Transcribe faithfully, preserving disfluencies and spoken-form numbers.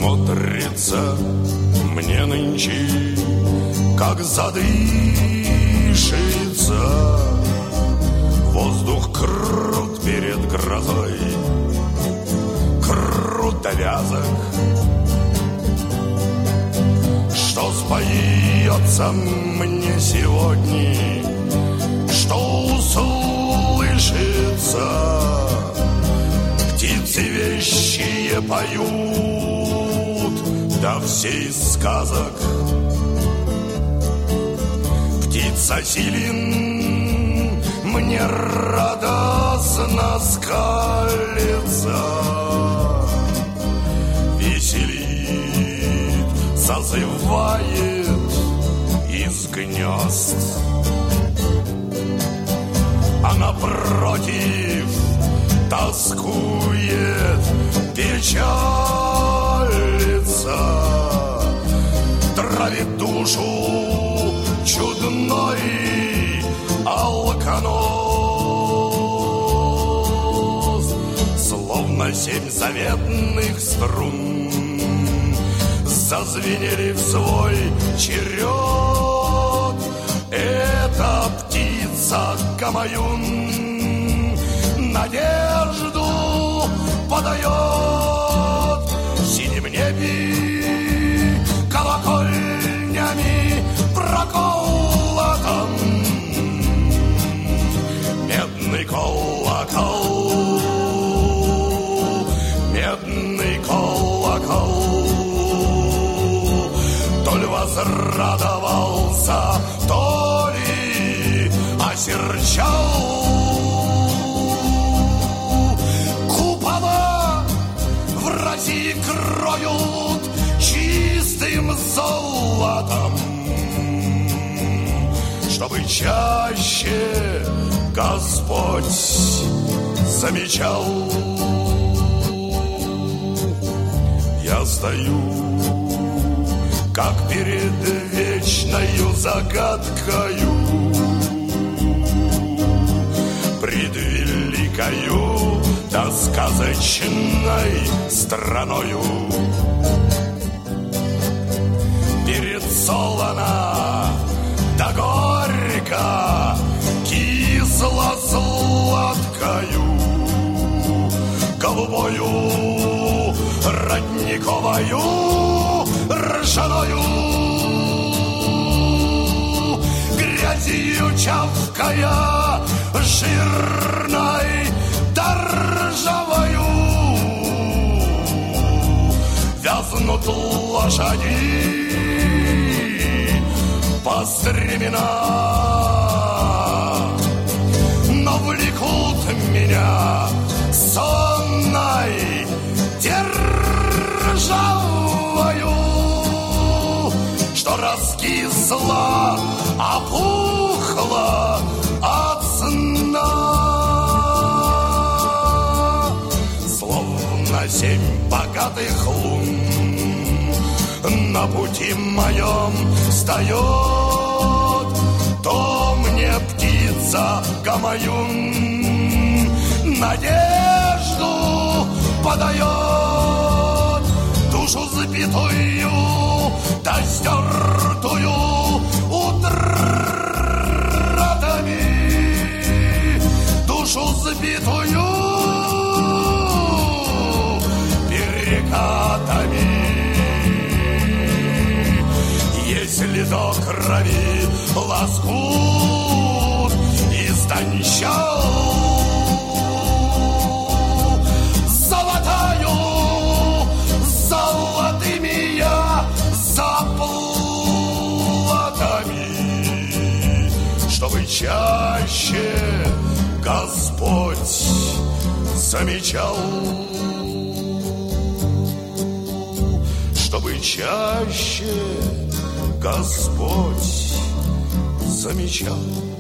смотрится мне нынче, как задышится. Воздух крут перед грозой, крутовязок. Что споется мне сегодня, что услышится? Птицы вещие поют, да все из сказок. Птица силен мне радостно скалится, веселит, созывает из гнезд. А напротив тоскует, печалится, травит душу чудной алконоз. Словно семь заветных струн зазвенели в свой черед. Эта птица Гамаюн надежду подает. В синем небе колокольнями проколотом медный колокол, медный колокол. То ли возрадовался, то ли осерчал. И кроют чистым золотом, чтобы чаще Господь замечал. Я стою, как перед вечною загадкою, пред великою да сказочной страною. Перед солоно да горько, кисло-сладкою, голубою, родниковою, ржаною, грязью чавкая, жирной да ржавою. Вязнут лошади по стремена, но влекут меня сонной державою, что раскисла, опухла от сна. Словно семь богатых лун на пути моем встает, то мне птица Гамаюн надежду подает. Душу сбитую да стертую утратами, душу сбитую перекатами. Если до крови лоскут истончал, золотаю, золотыми я заплатами, чтобы чаще Господь замечал, чтобы чаще Господь замечал.